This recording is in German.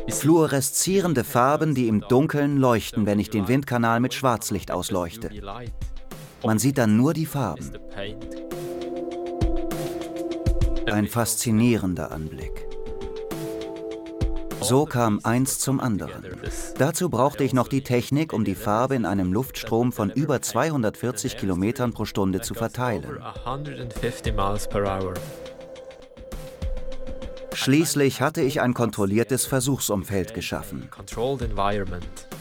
Fluoreszierende Farben, die im Dunkeln leuchten, wenn ich den Windkanal mit Schwarzlicht ausleuchte. Man sieht dann nur die Farben. Ein faszinierender Anblick. So kam eins zum anderen. Dazu brauchte ich noch die Technik, um die Farbe in einem Luftstrom von über 240 Kilometern pro Stunde zu verteilen. Schließlich hatte ich ein kontrolliertes Versuchsumfeld geschaffen.